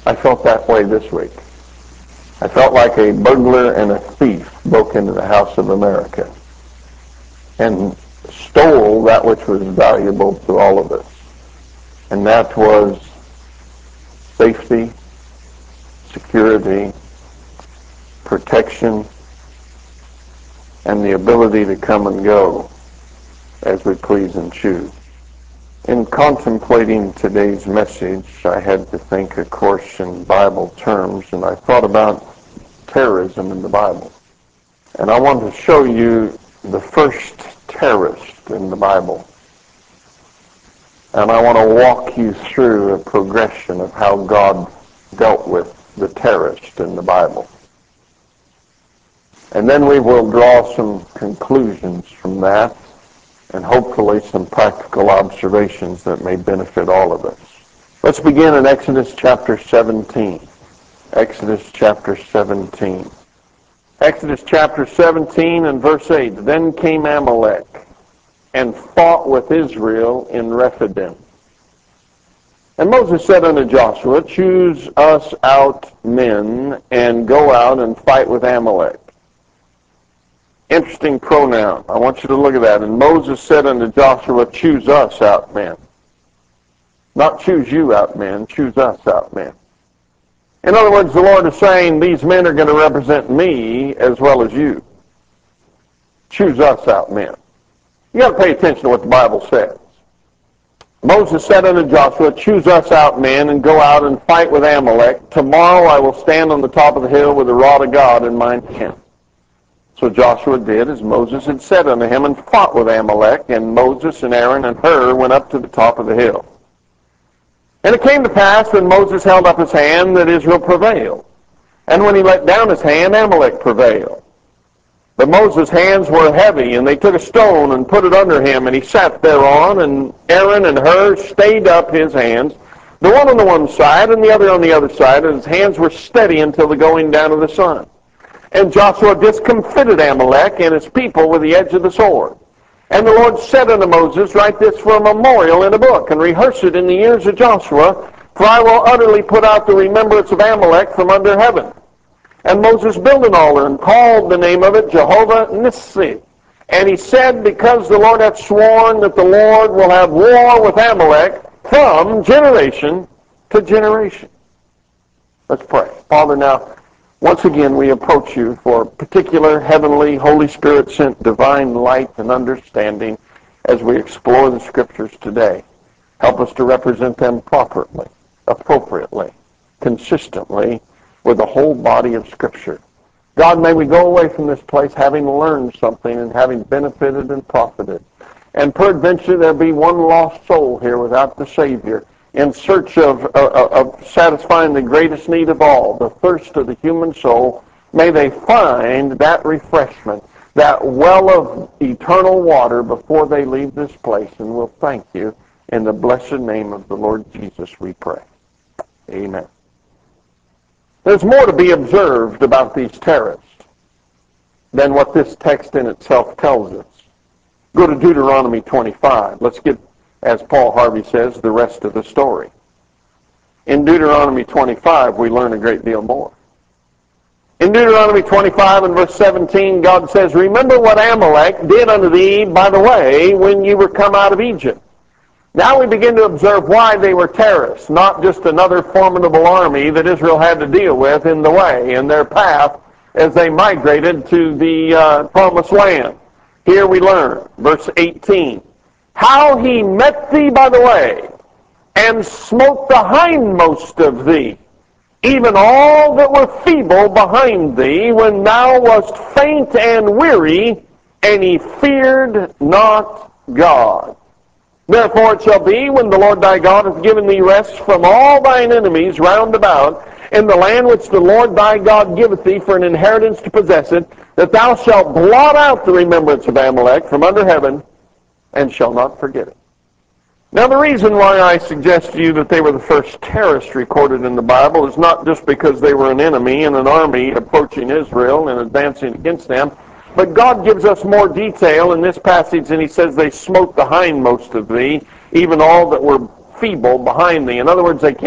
I felt that way this week. I felt like a burglar and a thief broke into the House of America and stole that which was valuable to all of us. And that was safety, security, protection, and the ability to come and go as we please and choose. In contemplating today's message, I had to think, of course, in Bible terms, and I thought about terrorism in the Bible. And I want to show you the first terrorist in the Bible. And I want to walk you through a progression of how God dealt with the terrorist in the Bible. And then we will draw some conclusions from that, and hopefully some practical observations that may benefit all of us. Let's begin in Exodus chapter 17. Exodus chapter 17. Exodus chapter 17 and verse 8. Then came Amalek and fought with Israel in Rephidim. And Moses said unto Joshua, choose us out men and go out and fight with Amalek. Interesting pronoun. I want you to look at that. And Moses said unto Joshua, choose us out men. Not choose you out men, choose us out men. In other words, the Lord is saying these men are going to represent me as well as you. Choose us out men. You got to pay attention to what the Bible says. Moses said unto Joshua, choose us out men and go out and fight with Amalek. Tomorrow I will stand on the top of the hill with the rod of God in mine hand. So Joshua did as Moses had said unto him, and fought with Amalek, and Moses and Aaron and Hur went up to the top of the hill. And it came to pass, when Moses held up his hand, that Israel prevailed. And when he let down his hand, Amalek prevailed. But Moses' hands were heavy, and they took a stone and put it under him, and he sat thereon, and Aaron and Hur stayed up his hands, the one on the one side and the other on the other side, and his hands were steady until the going down of the sun. And Joshua discomfited Amalek and his people with the edge of the sword. And the Lord said unto Moses, write this for a memorial in a book, and rehearse it in the ears of Joshua, for I will utterly put out the remembrance of Amalek from under heaven. And Moses built an altar and called the name of it Jehovah Nissi. And he said, because the Lord hath sworn that the Lord will have war with Amalek from generation to generation. Let's pray. Father, now, once again, we approach you for particular heavenly, Holy Spirit-sent divine light and understanding as we explore the Scriptures today. Help us to represent them properly, appropriately, consistently with the whole body of Scripture. God, may we go away from this place having learned something and having benefited and profited. And peradventure there be one lost soul here without the Savior, in search of satisfying the greatest need of all, the thirst of the human soul. May they find that refreshment, that well of eternal water before they leave this place. And we'll thank you in the blessed name of the Lord Jesus, we pray. Amen. There's more to be observed about these terrorists than what this text in itself tells us. Go to Deuteronomy 25. Let's get, as Paul Harvey says, the rest of the story. In Deuteronomy 25, we learn a great deal more. In Deuteronomy 25 and verse 17, God says, remember what Amalek did unto thee by the way when you were come out of Egypt. Now we begin to observe why they were terrorists, not just another formidable army that Israel had to deal with in the way, in their path, as they migrated to the promised land. Here we learn, verse 18, how he met thee by the way, and smote the hindmost of thee, even all that were feeble behind thee, when thou wast faint and weary, and he feared not God. Therefore it shall be, when the Lord thy God hath given thee rest from all thine enemies round about, in the land which the Lord thy God giveth thee for an inheritance to possess it, that thou shalt blot out the remembrance of Amalek from under heaven, and shall not forget it. Now the reason why I suggest to you that they were the first terrorists recorded in the Bible is not just because they were an enemy and an army approaching Israel and advancing against them, but God gives us more detail in this passage, and he says they smote the hindmost of thee, even all that were feeble behind thee. In other words, they came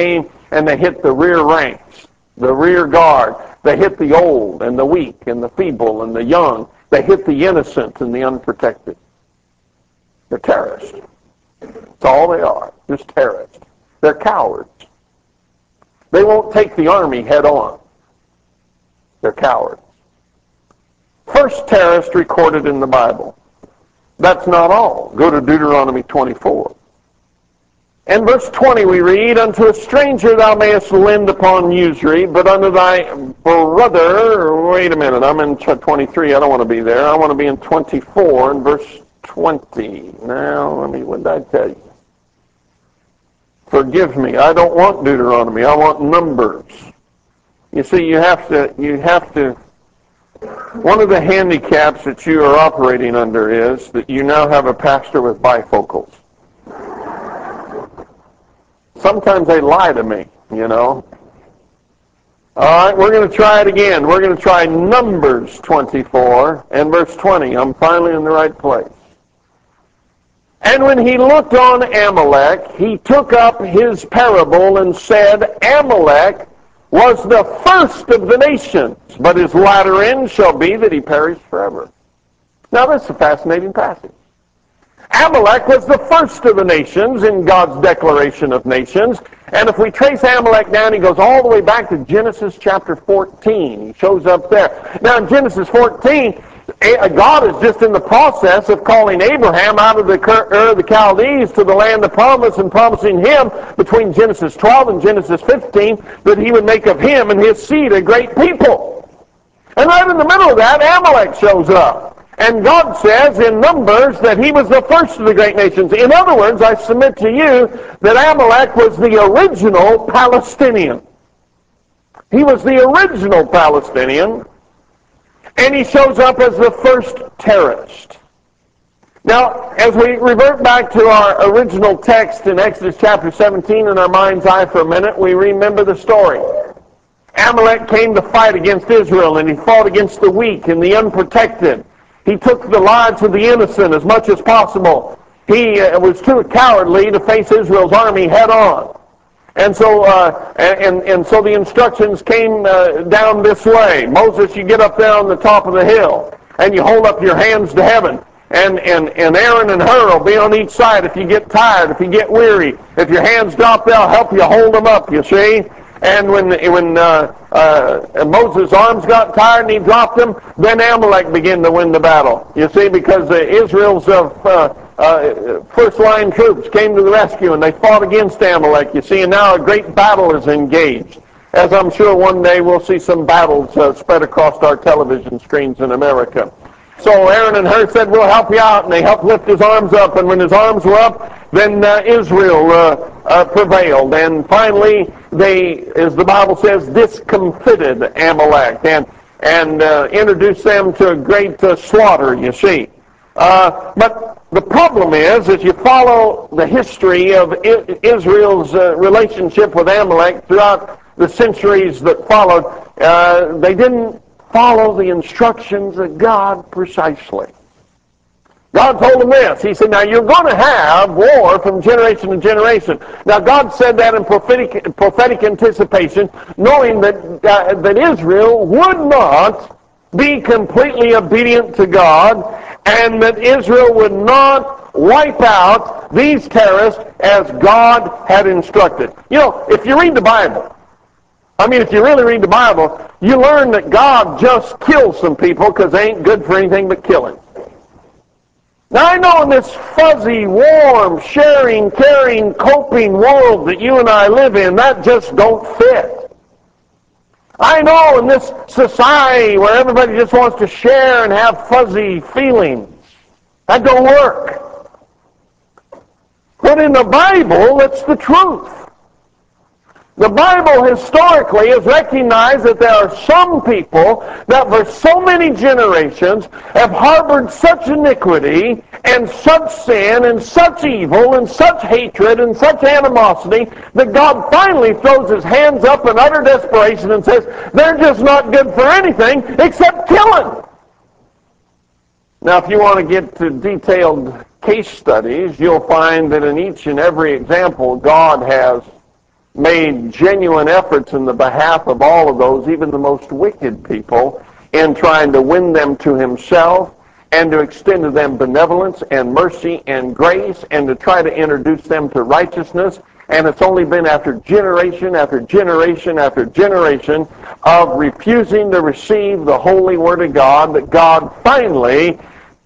and they hit the rear ranks, the rear guard. They hit the old and the weak and the feeble and the young. They hit the innocent and the unprotected. They're terrorists. That's all they are, just terrorists. They're cowards. They won't take the army head on. They're cowards. First terrorist recorded in the Bible. That's not all. Go to Deuteronomy 24. In verse 20 we read, Unto a stranger thou mayest lend upon usury, but unto thy brother, wait a minute, I'm in 23, I don't want to be there. I want to be in 24 and verse 20. Now, what did I tell you? Forgive me, I don't want Deuteronomy, I want Numbers. You see, you have to, one of the handicaps that you are operating under is that you now have a pastor with bifocals. Sometimes they lie to me, you know. All right, we're going to try it again. We're going to try Numbers 24 and verse 20. I'm finally in the right place. And when he looked on Amalek, he took up his parable and said, Amalek was the first of the nations, but his latter end shall be that he perish forever. Now, this is a fascinating passage. Amalek was the first of the nations in God's declaration of nations. And if we trace Amalek down, he goes all the way back to Genesis chapter 14. He shows up there. Now, in Genesis 14, God is just in the process of calling Abraham out of the Ur of the Chaldees to the land of promise and promising him between Genesis 12 and Genesis 15 that he would make of him and his seed a great people. And right in the middle of that, Amalek shows up. And God says in Numbers that he was the first of the great nations. In other words, I submit to you that Amalek was the original Palestinian. He was the original Palestinian. And he shows up as the first terrorist. Now, as we revert back to our original text in Exodus chapter 17 in our mind's eye for a minute, we remember the story. Amalek came to fight against Israel, and he fought against the weak and the unprotected. He took the lives of the innocent as much as possible. He was too cowardly to face Israel's army head on. And so so the instructions came down this way. Moses, you get up there on the top of the hill, and you hold up your hands to heaven. And Aaron and Hur will be on each side if you get tired, if you get weary. If your hands drop, they'll help you hold them up, you see. And when Moses' arms got tired and he dropped them, then Amalek began to win the battle. You see, because Israel's first-line troops came to the rescue and they fought against Amalek, you see, and now a great battle is engaged. As I'm sure one day we'll see some battles spread across our television screens in America. So Aaron and Hur said, we'll help you out, and they helped lift his arms up, and when his arms were up, then Israel prevailed. And finally, they, as the Bible says, discomfited Amalek and introduced them to a great slaughter, you see. But the problem is, as you follow the history of Israel's relationship with Amalek throughout the centuries that followed, they didn't follow the instructions of God precisely. God told them this. He said, now you're going to have war from generation to generation. Now God said that in prophetic anticipation, knowing that Israel would not be completely obedient to God, and that Israel would not wipe out these terrorists as God had instructed. You know, if you read the Bible, if you really read the Bible, you learn that God just kills some people because they ain't good for anything but killing. Now, I know in this fuzzy, warm, sharing, caring, coping world that you and I live in, that just don't fit. I know in this society where everybody just wants to share and have fuzzy feelings, that don't work. But in the Bible, it's the truth. The Bible historically has recognized that there are some people that for so many generations have harbored such iniquity and such sin and such evil and such hatred and such animosity that God finally throws his hands up in utter desperation and says, they're just not good for anything except killing. Now, if you want to get to detailed case studies, you'll find that in each and every example, God has made genuine efforts in the behalf of all of those, even the most wicked people, in trying to win them to himself and to extend to them benevolence and mercy and grace and to try to introduce them to righteousness. And it's only been after generation after generation after generation of refusing to receive the holy word of God that God finally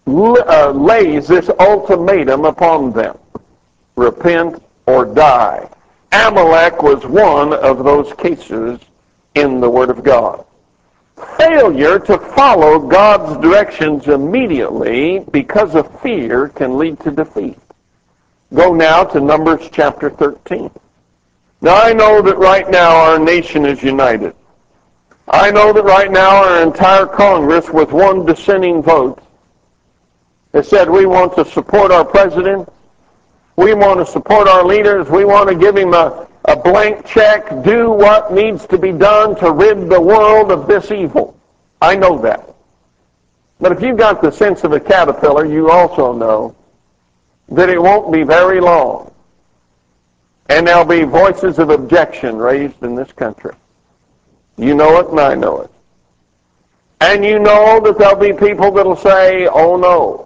lays this ultimatum upon them. Repent or die. Amalek was one of those cases in the Word of God. Failure to follow God's directions immediately because of fear can lead to defeat. Go now to Numbers chapter 13. Now I know that right now our nation is united. I know that right now our entire Congress with one dissenting vote has said we want to support our president. We want to support our leaders. We want to give him a blank check, do what needs to be done to rid the world of this evil. I know that. But if you've got the sense of a caterpillar, you also know that it won't be very long. And there'll be voices of objection raised in this country. You know it and I know it. And you know that there'll be people that'll say, oh no,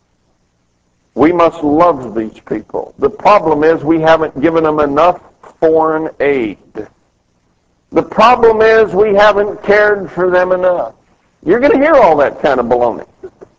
we must love these people. The problem is we haven't given them enough foreign aid. The problem is we haven't cared for them enough. You're going to hear all that kind of baloney.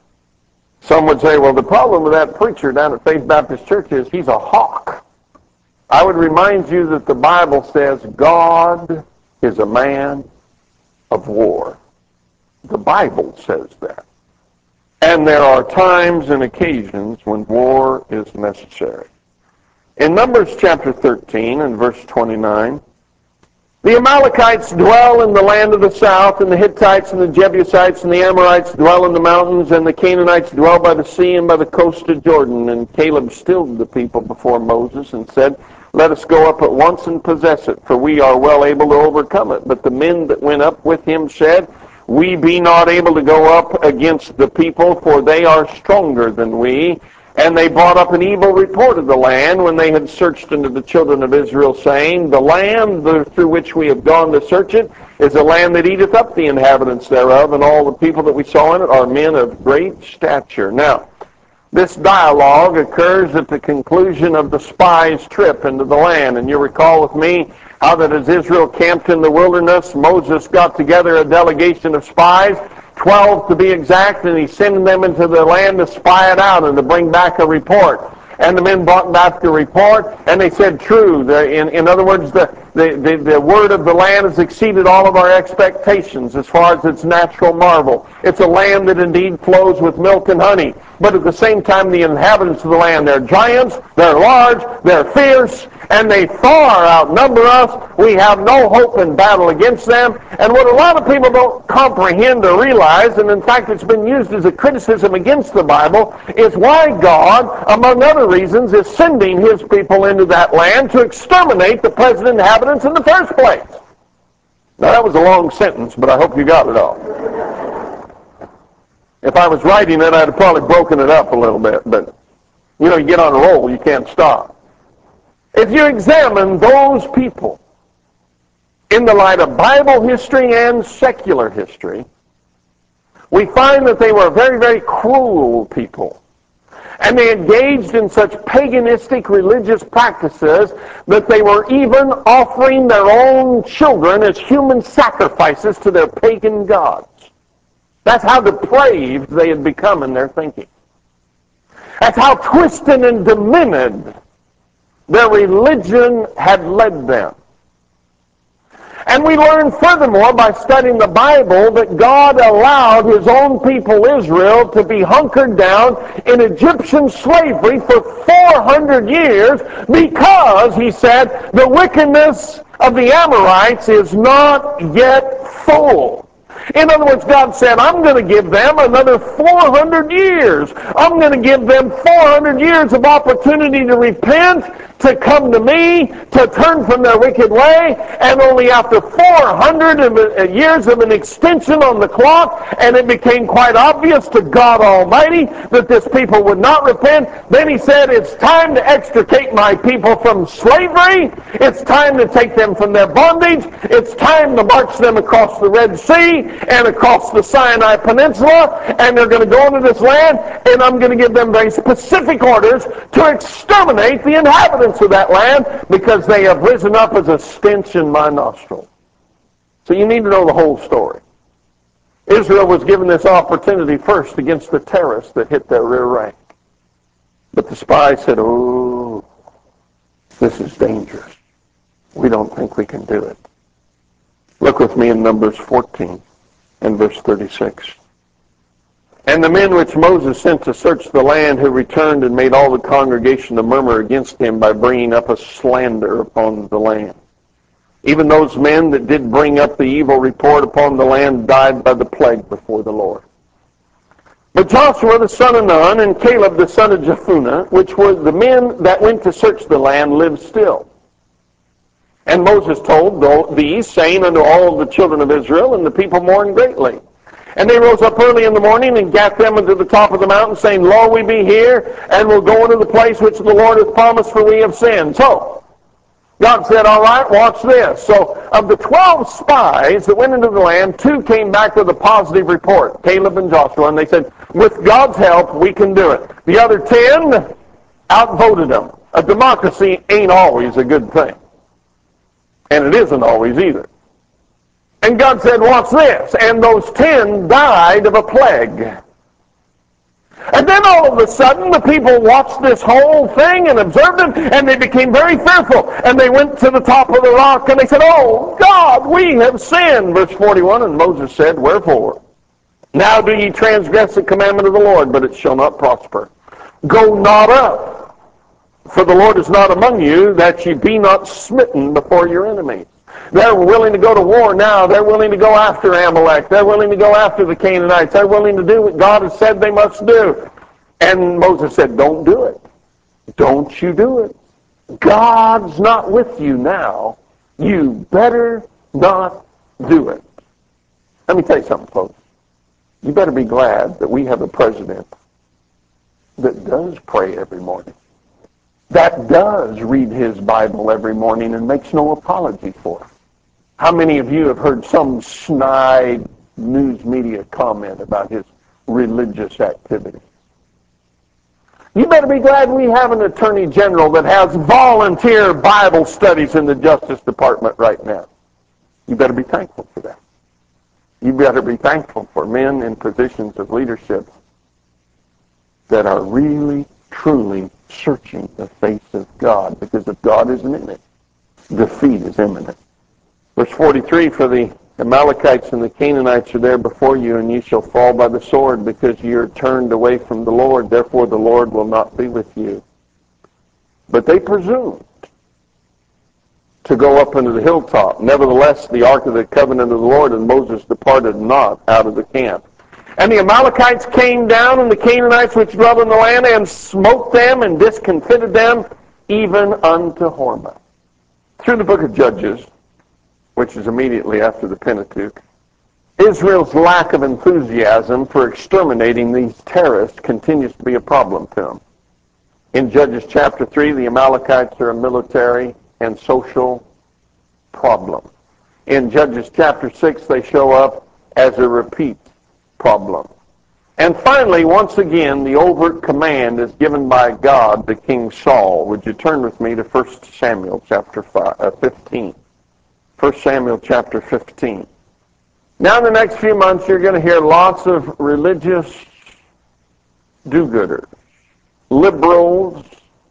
Some would say, well, the problem with that preacher down at Faith Baptist Church is he's a hawk. I would remind you that the Bible says God is a man of war. The Bible says that. And there are times and occasions when war is necessary. In Numbers chapter 13 and verse 29, the Amalekites dwell in the land of the south, and the Hittites and the Jebusites and the Amorites dwell in the mountains, and the Canaanites dwell by the sea and by the coast of Jordan. And Caleb stilled the people before Moses and said, let us go up at once and possess it, for we are well able to overcome it. But the men that went up with him said, we be not able to go up against the people, for they are stronger than we. And they brought up an evil report of the land when they had searched unto the children of Israel, saying, the land through which we have gone to search it is a land that eateth up the inhabitants thereof, and all the people that we saw in it are men of great stature. Now, this dialogue occurs at the conclusion of the spies' trip into the land. And you recall with me how that as Israel camped in the wilderness, Moses got together a delegation of spies, 12 to be exact, and he sent them into the land to spy it out and to bring back a report. And the men brought back the report, and they said, true. In other words, the word of the land has exceeded all of our expectations as far as its natural marvel. It's a land that indeed flows with milk and honey. But at the same time, the inhabitants of the land, they're giants, they're large, they're fierce, and they far outnumber us. We have no hope in battle against them. And what a lot of people don't comprehend or realize, and in fact it's been used as a criticism against the Bible, is why God, among other reasons, is sending his people into that land to exterminate the present inhabitants in the first place. Now that was a long sentence, but I hope you got it all. If I was writing it, I'd have probably broken it up a little bit, but you get on a roll, you can't stop. If you examine those people in the light of Bible history and secular history, we find that they were very, very cruel people. And they engaged in such paganistic religious practices that they were even offering their own children as human sacrifices to their pagan gods. That's how depraved they had become in their thinking. That's how twisted and demented their religion had led them. And we learn furthermore by studying the Bible that God allowed his own people Israel to be hunkered down in Egyptian slavery for 400 years because, he said, the wickedness of the Amorites is not yet full. In other words, God said, I'm going to give them another 400 years. I'm going to give them 400 years of opportunity to repent, to come to me, to turn from their wicked way, and only after 400 years of an extension on the clock, and it became quite obvious to God Almighty that this people would not repent, then he said, it's time to extricate my people from slavery, it's time to take them from their bondage, it's time to march them across the Red Sea and across the Sinai Peninsula, and they're going to go into this land, and I'm going to give them very specific orders to exterminate the inhabitants of that land because they have risen up as a stench in my nostrils. So you need to know the whole story. Israel was given this opportunity first against the terrorists that hit their rear rank. But the spies said, oh, this is dangerous. We don't think we can do it. Look with me in Numbers 14 and verse 36. And the men which Moses sent to search the land, who returned and made all the congregation to murmur against him by bringing up a slander upon the land. Even those men that did bring up the evil report upon the land died by the plague before the Lord. But Joshua the son of Nun and Caleb the son of Jephunneh, which were the men that went to search the land, lived still. And Moses told these, saying unto all the children of Israel, and the people mourned greatly. And they rose up early in the morning and gat them unto the top of the mountain, saying, Lo, we be here, and will go into the place which the Lord hath promised, for we have sinned. So, God said, all right, watch this. So, of the 12 spies that went into the land, 2 came back with a positive report, Caleb and Joshua, and they said, with God's help, we can do it. The other 10 outvoted them. A democracy ain't always a good thing. And it isn't always either. And God said, watch this. And those 10 died of a plague. And then all of a sudden, the people watched this whole thing and observed it, and they became very fearful. And they went to the top of the rock, and they said, oh, God, we have sinned. Verse 41, and Moses said, wherefore? Now do ye transgress the commandment of the Lord, but it shall not prosper. Go not up, for the Lord is not among you, that ye be not smitten before your enemies. They're willing to go to war now. They're willing to go after Amalek. They're willing to go after the Canaanites. They're willing to do what God has said they must do. And Moses said, don't do it. Don't you do it. God's not with you now. You better not do it. Let me tell you something, folks. You better be glad that we have a president that does pray every morning, that does read his Bible every morning and makes no apology for it. How many of you have heard some snide news media comment about his religious activity? You better be glad we have an attorney general that has volunteer Bible studies in the Justice Department right now. You better be thankful for that. You better be thankful for men in positions of leadership that are really, truly searching the face of God, because if God isn't in it, defeat is imminent. Verse 43, for the Amalekites and the Canaanites are there before you, and ye shall fall by the sword, because ye are turned away from the Lord. Therefore the Lord will not be with you. But they presumed to go up into the hilltop. Nevertheless, the ark of the covenant of the Lord and Moses departed not out of the camp. And the Amalekites came down, and the Canaanites which dwelt in the land, and smote them and discomfited them, even unto Hormah. Through the book of Judges, which is immediately after the Pentateuch, Israel's lack of enthusiasm for exterminating these terrorists continues to be a problem to them. In Judges chapter 3, the Amalekites are a military and social problem. In Judges chapter 6, they show up as a repeat problem. And finally, once again, the overt command is given by God to King Saul. Would you turn with me to 1 Samuel chapter 15? 1 Samuel chapter 15. Now in the next few months, you're going to hear lots of religious do-gooders, liberals,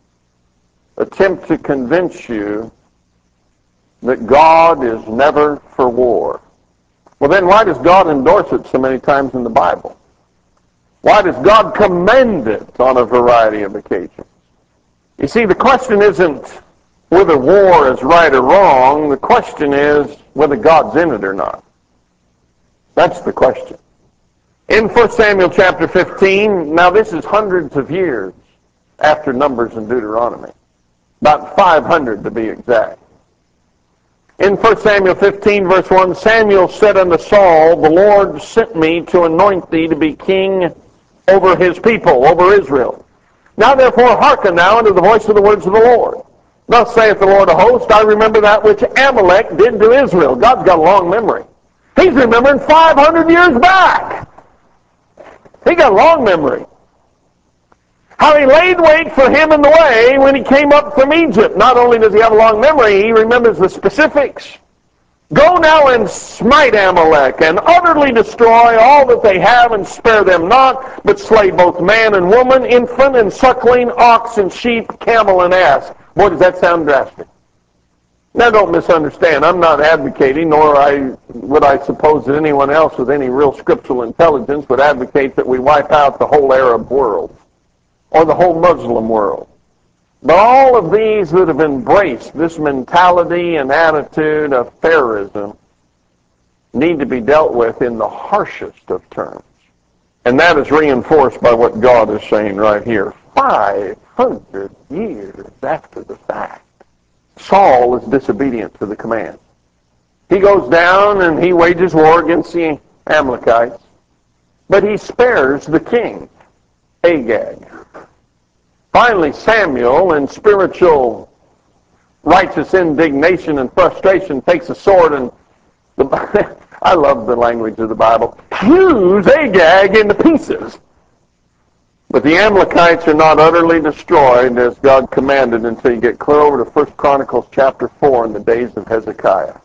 attempt to convince you that God is never for war. Well, then why does God endorse it so many times in the Bible? Why does God commend it on a variety of occasions? You see, the question isn't whether war is right or wrong. The question is whether God's in it or not. That's the question. In 1 Samuel chapter 15, now this is hundreds of years after Numbers and Deuteronomy. about 500 to be exact. In 1 Samuel 15, verse 1, Samuel said unto Saul, the Lord sent me to anoint thee to be king over his people, over Israel. Now therefore hearken now unto the voice of the words of the Lord. Thus saith the Lord of hosts, I remember that which Amalek did to Israel. God's got a long memory. He's remembering 500 years back. He got a long memory. How he laid wait for him in the way when he came up from Egypt. Not only does he have a long memory, he remembers the specifics. Go now and smite Amalek, and utterly destroy all that they have, and spare them not, but slay both man and woman, infant and suckling, ox and sheep, camel and ass. Boy, does that sound drastic. Now don't misunderstand. I'm not advocating, nor would I suppose that anyone else with any real scriptural intelligence would advocate that we wipe out the whole Arab world or the whole Muslim world. But all of these that have embraced this mentality and attitude of terrorism need to be dealt with in the harshest of terms. And that is reinforced by what God is saying right here. 500 years after the fact, Saul is disobedient to the command. He goes down and he wages war against the Amalekites, but he spares the king, Agag. Finally, Samuel, in spiritual righteous indignation and frustration, takes a sword and, I love the language of the Bible, hews Agag into pieces. But the Amalekites are not utterly destroyed as God commanded until you get clear over to 1 Chronicles chapter 4 in the days of Hezekiah.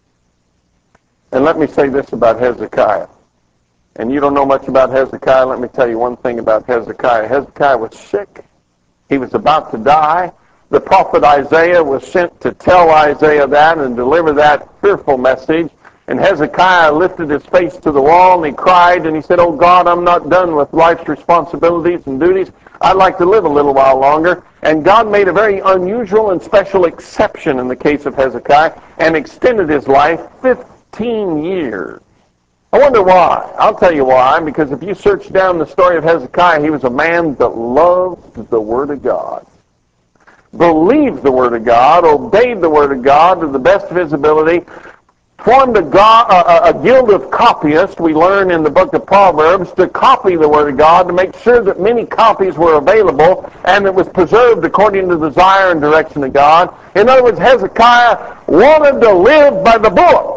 And let me say this about Hezekiah. And you don't know much about Hezekiah, let me tell you one thing about Hezekiah. Hezekiah was sick. He was about to die. The prophet Isaiah was sent to tell Isaiah that and deliver that fearful message. And Hezekiah lifted his face to the wall and he cried and he said, "Oh God, I'm not done with life's responsibilities and duties. I'd like to live a little while longer." And God made a very unusual and special exception in the case of Hezekiah and extended his life 15 years. I wonder why. I'll tell you why. Because if you search down the story of Hezekiah, he was a man that loved the Word of God, believed the Word of God, obeyed the Word of God to the best of his ability, formed a guild of copyists, we learn in the book of Proverbs, to copy the Word of God, to make sure that many copies were available and it was preserved according to the desire and direction of God. In other words, Hezekiah wanted to live by the book.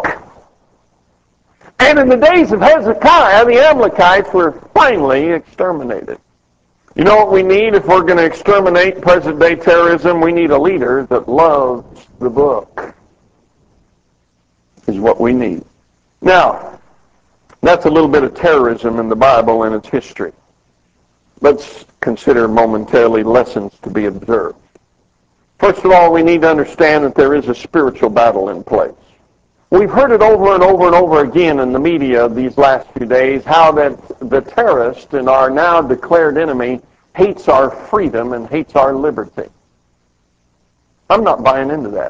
And in the days of Hezekiah, the Amalekites were finally exterminated. You know what we need if we're going to exterminate present-day terrorism? We need a leader that loves the book, is what we need. Now, that's a little bit of terrorism in the Bible and its history. Let's consider momentarily lessons to be observed. First of all, we need to understand that there is a spiritual battle in place. We've heard it over and over and over again in the media these last few days, how that the terrorist and our now declared enemy hates our freedom and hates our liberty. I'm not buying into that.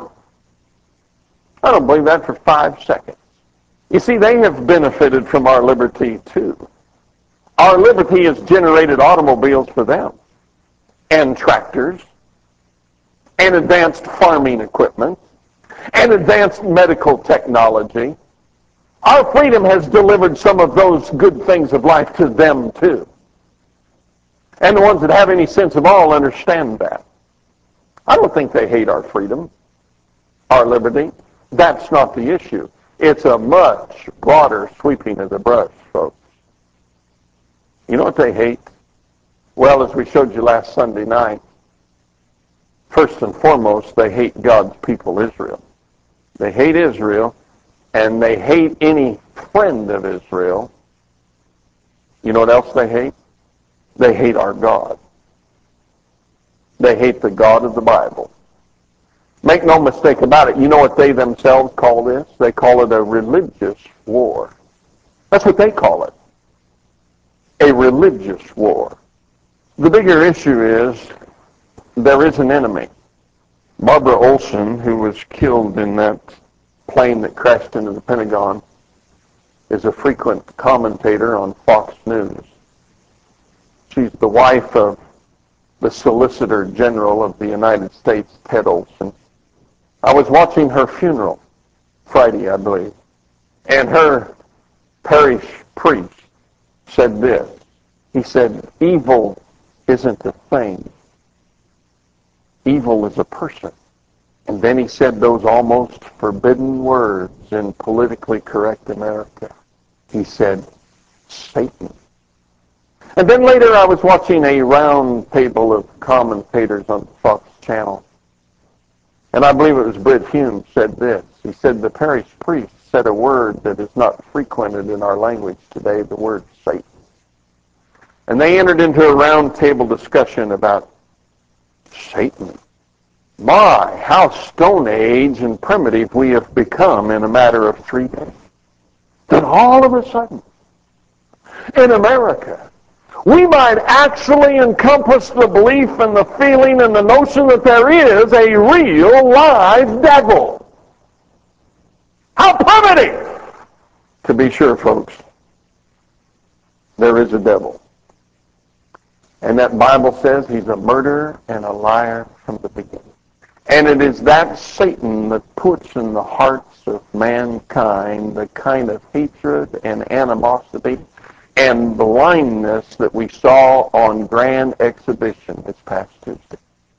I don't believe that for 5 seconds. You see, they have benefited from our liberty too. Our liberty has generated automobiles for them, and tractors, and advanced farming equipment, and advanced medical technology. Our freedom has delivered some of those good things of life to them too. And the ones that have any sense of all understand that. I don't think they hate our freedom, our liberty. That's not the issue. It's a much broader sweeping of the brush, folks. You know what they hate? Well, as we showed you last Sunday night, first and foremost, they hate God's people, Israel. They hate Israel, and they hate any friend of Israel. You know what else they hate? They hate our God. They hate the God of the Bible. Make no mistake about it. You know what they themselves call this? They call it a religious war. That's what they call it. A religious war. The bigger issue is there is an enemy. Barbara Olson, who was killed in that plane that crashed into the Pentagon, is a frequent commentator on Fox News. She's the wife of the Solicitor General of the United States, Ted Olson. I was watching her funeral Friday, I believe, and her parish priest said this. He said, evil isn't a thing. Evil is a person. And then he said those almost forbidden words in politically correct America. He said, Satan. And then later I was watching a round table of commentators on the Fox channel. And I believe it was Britt Hume said this. He said the parish priest said a word that is not frequented in our language today, the word Satan. And they entered into a round table discussion about Satan. My, how Stone Age and primitive we have become in a matter of 3 days. Then all of a sudden, in America, we might actually encompass the belief and the feeling and the notion that there is a real live devil. How primitive! To be sure, folks, there is a devil. And that Bible says he's a murderer and a liar from the beginning. And it is that Satan that puts in the hearts of mankind the kind of hatred and animosity and blindness that we saw on grand exhibition this past Tuesday.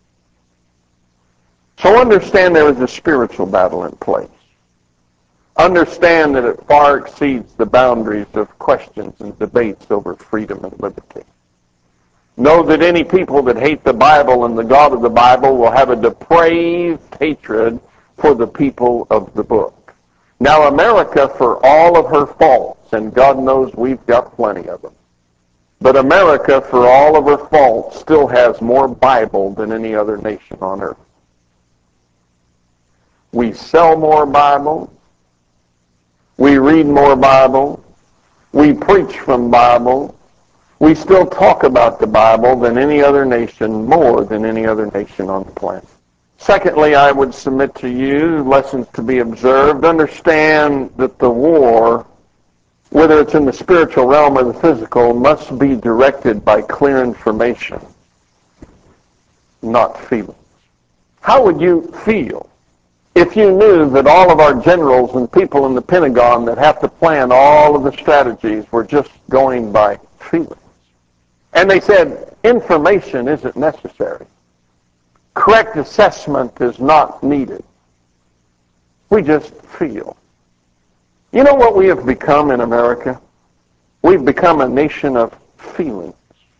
So understand there is a spiritual battle in place. Understand that it far exceeds the boundaries of questions and debates over freedom and liberty. Know that any people that hate the Bible and the God of the Bible will have a depraved hatred for the people of the book. Now, America, for all of her faults, and God knows we've got plenty of them, but America, for all of her faults, still has more Bible than any other nation on earth. We sell more Bible. We read more Bible. We preach from Bible. We still talk about the Bible than any other nation, more than any other nation on the planet. Secondly, I would submit to you lessons to be observed. Understand that the war, whether it's in the spiritual realm or the physical, must be directed by clear information, not feelings. How would you feel if you knew that all of our generals and people in the Pentagon that have to plan all of the strategies were just going by feelings? And they said, information isn't necessary. Correct assessment is not needed. We just feel. You know what we have become in America? We've become a nation of feelings.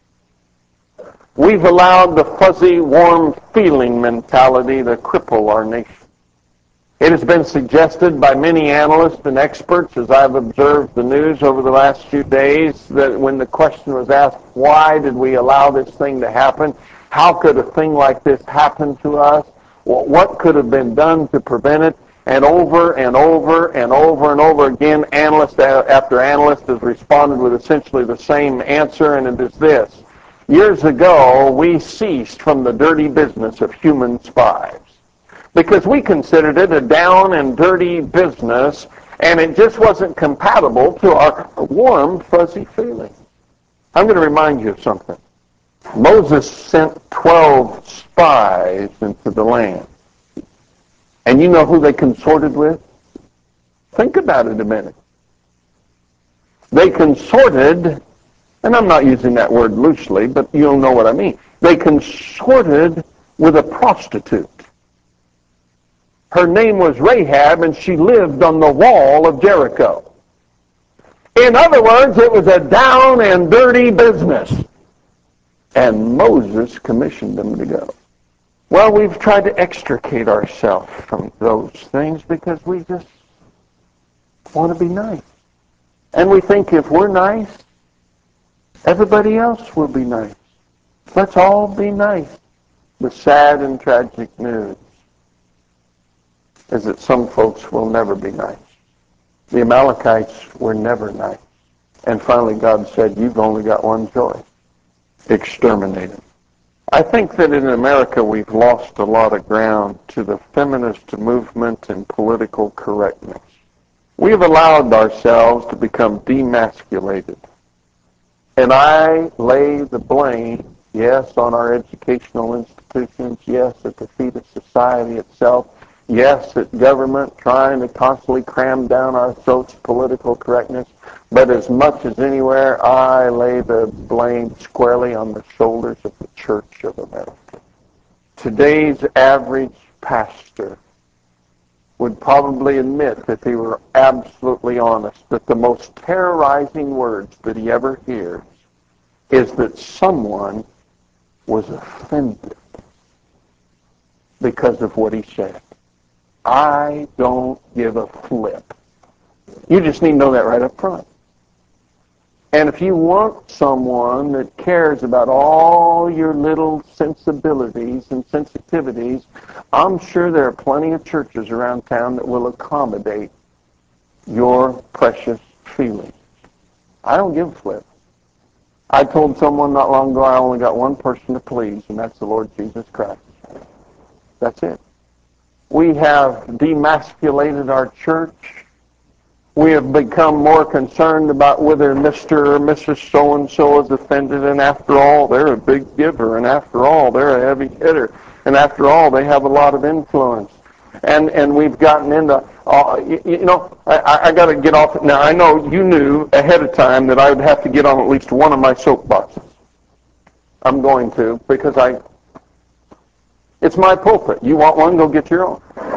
We've allowed the fuzzy, warm feeling mentality to cripple our nation. It has been suggested by many analysts and experts, as I've observed the news over the last few days, that when the question was asked, why did we allow this thing to happen? How could a thing like this happen to us? What could have been done to prevent it? And over and over and over and over again, analyst after analyst has responded with essentially the same answer, and it is this. Years ago, we ceased from the dirty business of human spies, because we considered it a down and dirty business, and it just wasn't compatible to our warm, fuzzy feelings. I'm going to remind you of something. Moses sent 12 spies into the land. And you know who they consorted with? Think about it a minute. They consorted, and I'm not using that word loosely, but you'll know what I mean. They consorted with a prostitute. Her name was Rahab, and she lived on the wall of Jericho. In other words, it was a down and dirty business. And Moses commissioned them to go. Well, we've tried to extricate ourselves from those things because we just want to be nice. And we think if we're nice, everybody else will be nice. Let's all be nice. The sad and tragic news is that some folks will never be nice. The Amalekites were never nice. And finally God said, you've only got one choice. Exterminate them. I think that in America we've lost a lot of ground to the feminist movement and political correctness. We've allowed ourselves to become demasculated. And I lay the blame Yes, on our educational institutions. Yes, at the feet of society itself. Yes, at government trying to constantly cram down our throats political correctness. But as much as anywhere, I lay the blame squarely on the shoulders of the Church of America. Today's average pastor would probably admit, if he were absolutely honest, that the most terrorizing words that he ever hears is that someone was offended because of what he said. I don't give a flip. You just need to know that right up front. And if you want someone that cares about all your little sensibilities and sensitivities, I'm sure there are plenty of churches around town that will accommodate your precious feelings. I don't give a flip. I told someone not long ago I only got one person to please, and that's the Lord Jesus Christ. That's it. We have demasculated our church. We have become more concerned about whether Mr. or Mrs. So-and-so is offended, and after all, they're a big giver, and after all, they're a heavy hitter, and after all, they have a lot of influence. And we've gotten into, I got to get off. Now, I know you knew ahead of time that I would have to get on at least one of my soapboxes. I'm going to, because it's my pulpit. You want one, go get your own.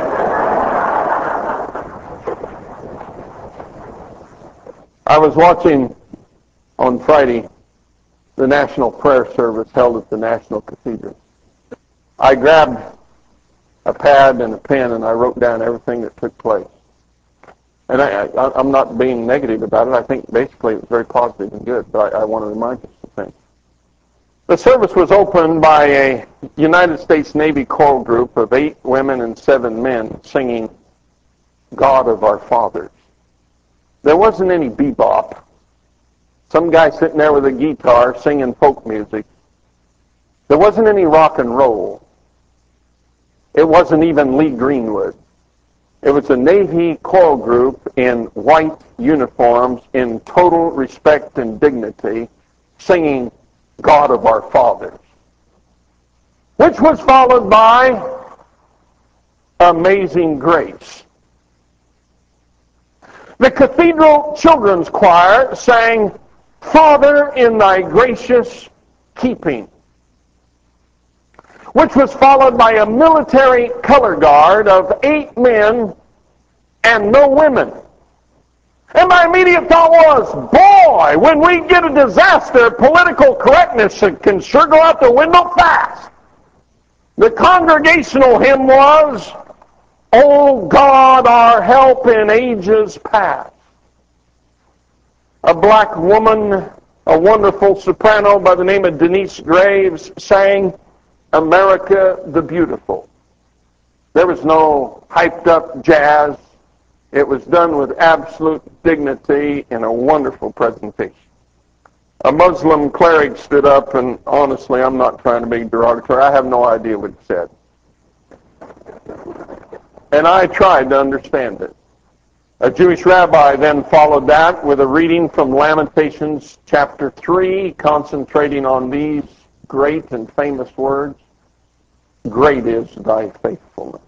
I was watching on Friday the National Prayer Service held at the National Cathedral. I grabbed a pad and a pen and I wrote down everything that took place. And I'm not being negative about it. I think basically it was very positive and good, but I want to remind you of some things. The service was opened by a United States Navy choral group of 8 women and 7 men singing God of Our Fathers. There wasn't any bebop. Some guy sitting there with a guitar singing folk music. There wasn't any rock and roll. It wasn't even Lee Greenwood. It was a Navy choral group in white uniforms in total respect and dignity singing God of Our Fathers, which was followed by Amazing Grace. The Cathedral Children's Choir sang Father in Thy Gracious Keeping, which was followed by a military color guard of 8 men and no women. And my immediate thought was, boy, when we get a disaster, political correctness can sure go out the window fast. The congregational hymn was, O God, our help in ages past. A black woman, a wonderful soprano by the name of Denise Graves, sang America the Beautiful. There was no hyped up jazz. It was done with absolute dignity in a wonderful presentation. A Muslim cleric stood up, and honestly, I'm not trying to be derogatory. I have no idea what he said. And I tried to understand it. A Jewish rabbi then followed that with a reading from Lamentations chapter 3, concentrating on these great and famous words. Great is thy faithfulness.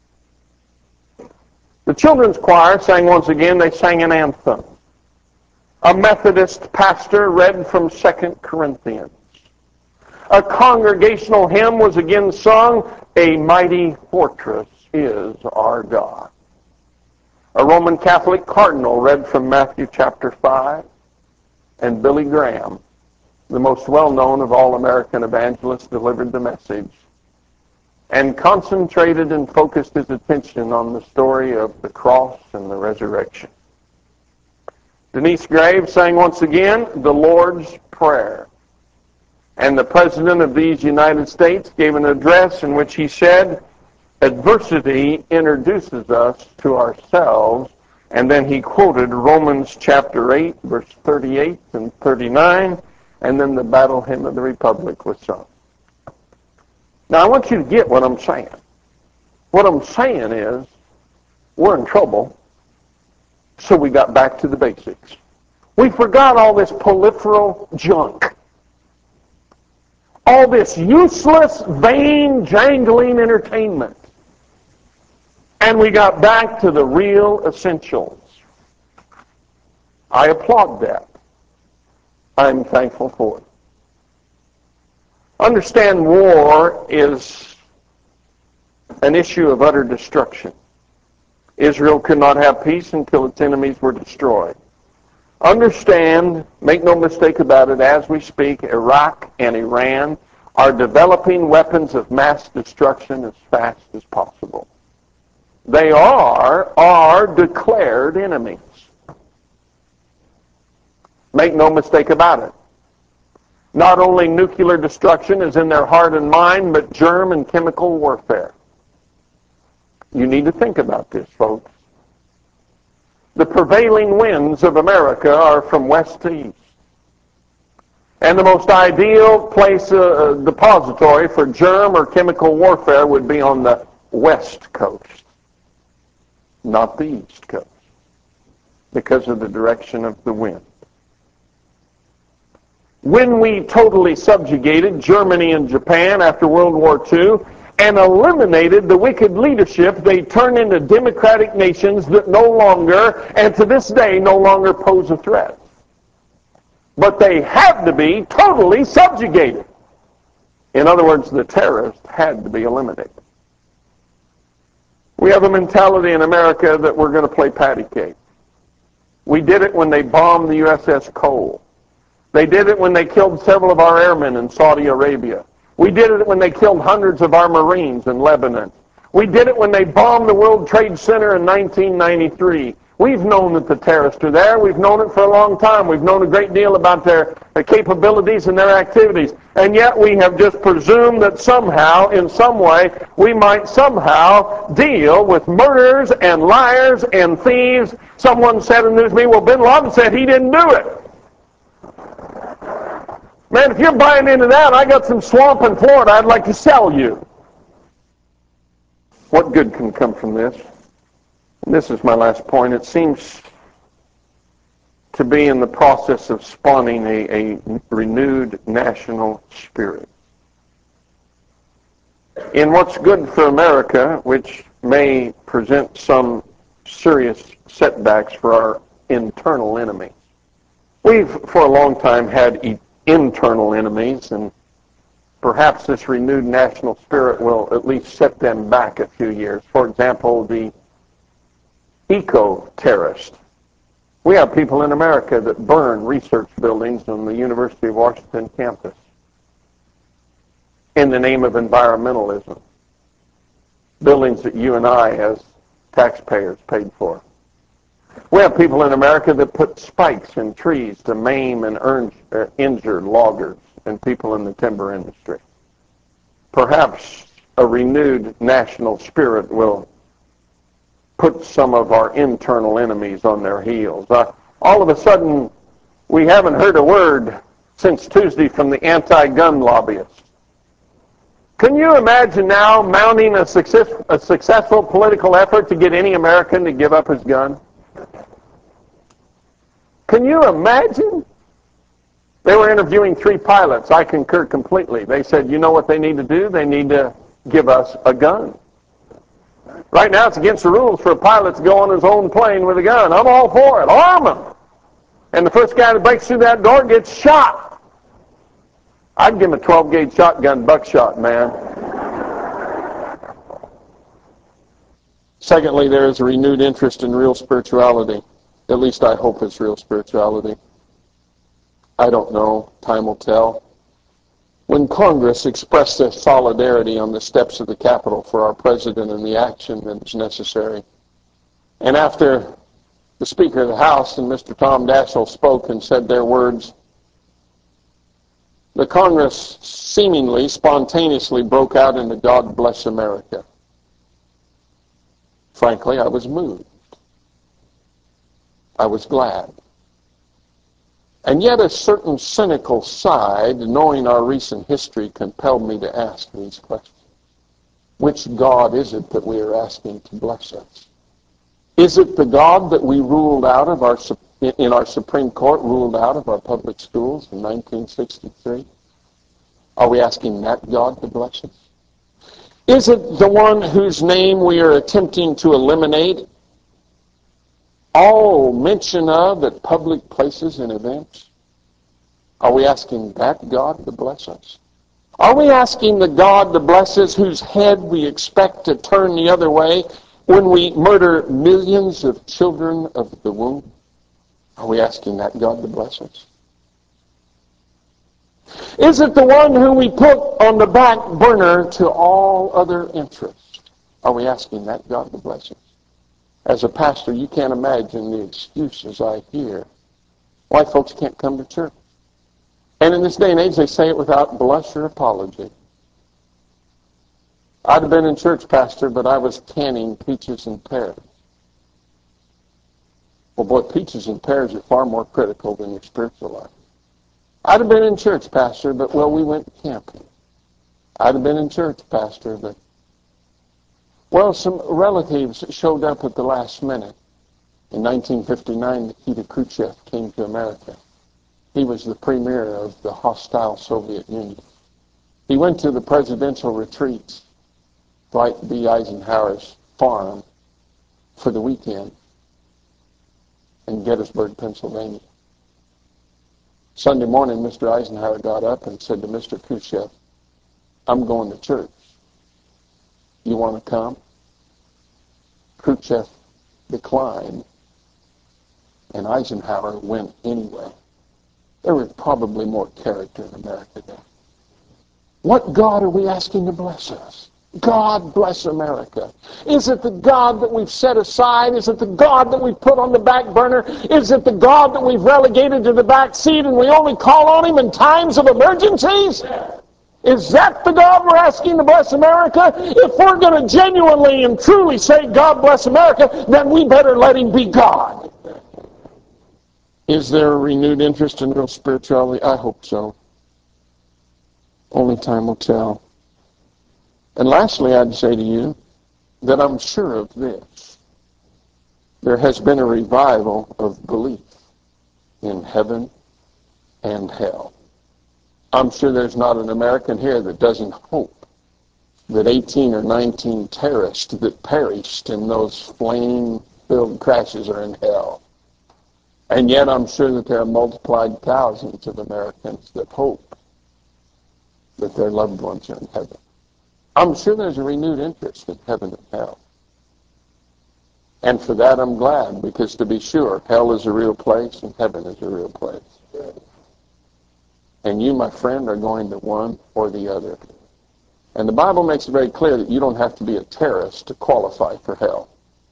The children's choir sang once again. They sang an anthem. A Methodist pastor read from 2 Corinthians. A congregational hymn was again sung, A Mighty Fortress is Our God. A Roman Catholic cardinal read from Matthew chapter 5, and Billy Graham, the most well-known of all American evangelists, delivered the message and concentrated and focused his attention on the story of the cross and the resurrection. Denise Graves sang once again the Lord's Prayer. And the President of these United States gave an address in which he said, adversity introduces us to ourselves. And then he quoted Romans chapter 8, verse 38 and 39, and then the Battle Hymn of the Republic was sung. Now, I want you to get what I'm saying. What I'm saying is, we're in trouble, so we got back to the basics. We forgot all this peripheral junk. all this useless, vain, jangling entertainment. And we got back to the real essentials. I applaud that. I'm thankful for it. Understand, war is an issue of utter destruction. Israel could not have peace until its enemies were destroyed. Understand, make no mistake about it, as we speak, Iraq and Iran are developing weapons of mass destruction as fast as possible. They are our declared enemies. Make no mistake about it. Not only nuclear destruction is in their heart and mind, but germ and chemical warfare. You need to think about this, folks. The prevailing winds of America are from west to east. And the most ideal place, depository for germ or chemical warfare would be on the west coast, not the east coast, because of the direction of the wind. When we totally subjugated Germany and Japan after World War II and eliminated the wicked leadership, they turned into democratic nations that no longer, and to this day, no longer pose a threat. But they had to be totally subjugated. In other words, the terrorists had to be eliminated. We have a mentality in America that we're going to play patty cake. We did it when they bombed the USS Cole. They did it when they killed several of our airmen in Saudi Arabia. We did it when they killed hundreds of our Marines in Lebanon. We did it when they bombed the World Trade Center in 1993. We've known that the terrorists are there. We've known it for a long time. We've known a great deal about their capabilities and their activities. And yet we have just presumed that somehow, in some way, we might somehow deal with murderers and liars and thieves. Someone said in the news to me, well, Bin Laden said he didn't do it. Man, if you're buying into that, I got some swamp in Florida I'd like to sell you. What good can come from this? And this is my last point. It seems to be in the process of spawning a renewed national spirit. In what's good for America, which may present some serious setbacks for our internal enemies. We've, for a long time, had internal enemies, and perhaps this renewed national spirit will at least set them back a few years. For example, the eco-terrorist. We have people in America that burn research buildings on the University of Washington campus in the name of environmentalism. Buildings that you and I, as taxpayers, paid for. We have people in America that put spikes in trees to maim and injure loggers and people in the timber industry. Perhaps a renewed national spirit will put some of our internal enemies on their heels. All of a sudden, we haven't heard a word since Tuesday from the anti-gun lobbyists. Can you imagine now mounting a successful political effort to get any American to give up his gun? Can you imagine? They were interviewing 3 pilots. I concur completely. They said, you know what they need to do? They need to give us a gun. Right now it's against the rules for a pilot to go on his own plane with a gun. I'm all for it. Arm him. And the first guy that breaks through that door gets shot. I'd give him a 12-gauge shotgun buckshot, man. Secondly, there is a renewed interest in real spirituality. At least I hope it's real spirituality. I don't know. Time will tell. When Congress expressed their solidarity on the steps of the Capitol for our president and the action that is necessary, and after the Speaker of the House and Mr. Tom Daschle spoke and said their words, the Congress seemingly spontaneously broke out into God Bless America. Frankly, I was moved. I was glad. And yet a certain cynical side, knowing our recent history, compelled me to ask these questions. Which God is it that we are asking to bless us? Is it the God that we ruled out of in our Supreme Court, ruled out of our public schools in 1963? Are we asking that God to bless us? Is it the one whose name we are attempting to eliminate all mention of at public places and events? Are we asking that God to bless us? Are we asking the God to bless us whose head we expect to turn the other way when we murder millions of children of the womb? Are we asking that God to bless us? Is it the one who we put on the back burner to all other interests? Are we asking that God to bless us? As a pastor, you can't imagine the excuses I hear why folks can't come to church. And in this day and age, they say it without blush or apology. I'd have been in church, Pastor, but I was canning peaches and pears. Well, boy, peaches and pears are far more critical than your spiritual life. I'd have been in church, Pastor, but, well, we went camping. I'd have been in church, Pastor, but, well, some relatives showed up at the last minute. In 1959, Nikita Khrushchev came to America. He was the premier of the hostile Soviet Union. He went to the presidential retreats, Dwight D. Eisenhower's farm, for the weekend in Gettysburg, Pennsylvania. Sunday morning, Mr. Eisenhower got up and said to Mr. Khrushchev, I'm going to church. You want to come? Khrushchev declined, and Eisenhower went anyway. There was probably more character in America then. What God are we asking to bless us? God bless America. Is it the God that we've set aside? Is it the God that we've put on the back burner? Is it the God that we've relegated to the back seat and we only call on him in times of emergencies? Is that the God we're asking to bless America? If we're going to genuinely and truly say God bless America, then we better let him be God. Is there a renewed interest in real spirituality? I hope so. Only time will tell. And lastly, I'd say to you that I'm sure of this. There has been a revival of belief in heaven and hell. I'm sure there's not an American here that doesn't hope that 18 or 19 terrorists that perished in those flame-filled crashes are in hell. And yet I'm sure that there are multiplied thousands of Americans that hope that their loved ones are in heaven. I'm sure there's a renewed interest in heaven and hell. And for that I'm glad, because to be sure, hell is a real place and heaven is a real place. And you, my friend, are going to one or the other. And the Bible makes it very clear that you don't have to be a terrorist to qualify for hell.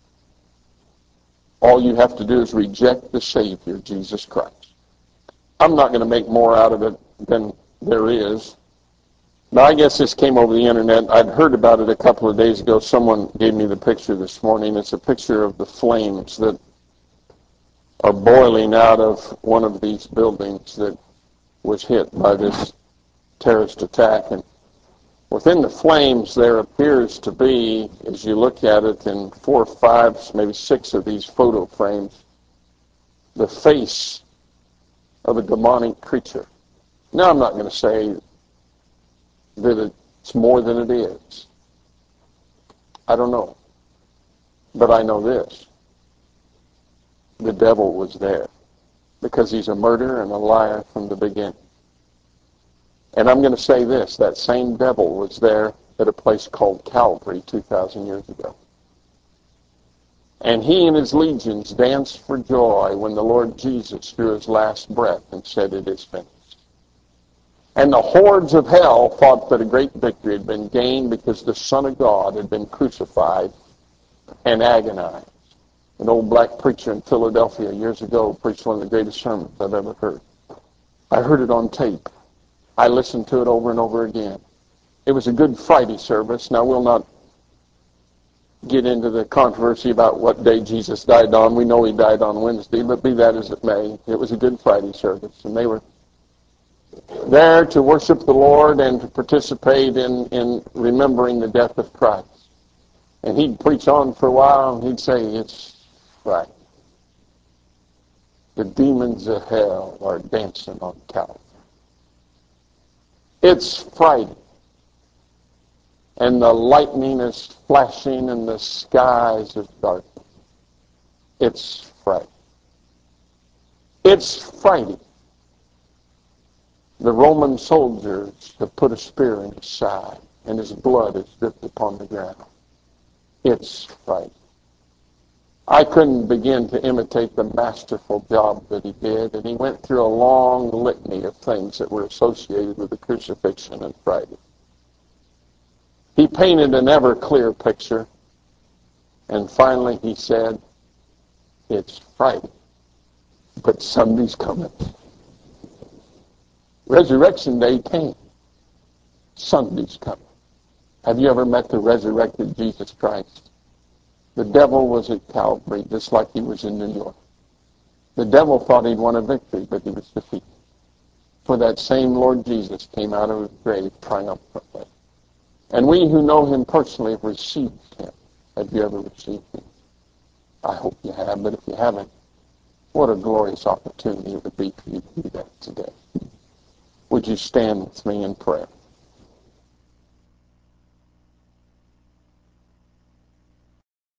All you have to do is reject the Savior, Jesus Christ. I'm not going to make more out of it than there is. Now, I guess this came over the internet. I'd heard about it a couple of days ago. Someone gave me the picture this morning. It's a picture of the flames that are boiling out of one of these buildings that was hit by this terrorist attack. And within the flames, there appears to be, as you look at it in 4 or 5, maybe 6 of these photo frames, the face of a demonic creature. Now, I'm not going to say that it's more than it is. I don't know. But I know this. The devil was there because he's a murderer and a liar from the beginning. And I'm going to say this, that same devil was there at a place called Calvary 2,000 years ago. And he and his legions danced for joy when the Lord Jesus drew his last breath and said, "It is finished." And the hordes of hell thought that a great victory had been gained because the Son of God had been crucified and agonized. An old black preacher in Philadelphia years ago preached one of the greatest sermons I've ever heard. I heard it on tape. I listened to it over and over again. It was a Good Friday service. Now, we'll not get into the controversy about what day Jesus died on. We know he died on Wednesday, but be that as it may, it was a Good Friday service, and they were there to worship the Lord and to participate in remembering the death of Christ. And he'd preach on for a while, and he'd say, "It's right. The demons of hell are dancing on Calvary." It's Friday. And the lightning is flashing and the skies is dark. It's Friday. It's Friday. The Roman soldiers have put a spear in his side, and his blood is dripped upon the ground. It's Friday. I couldn't begin to imitate the masterful job that he did, and he went through a long litany of things that were associated with the crucifixion and Friday. He painted an ever clear picture, and finally he said, it's Friday, but Sunday's coming. Resurrection Day came. Sunday's coming. Have you ever met the resurrected Jesus Christ? The devil was at Calvary just like he was in New York. The devil thought he'd won a victory, but he was defeated. For that same Lord Jesus came out of his grave triumphantly. And we who know him personally have received him. Have you ever received him? I hope you have, but if you haven't, what a glorious opportunity it would be for you to do that today. Would you stand with me in prayer?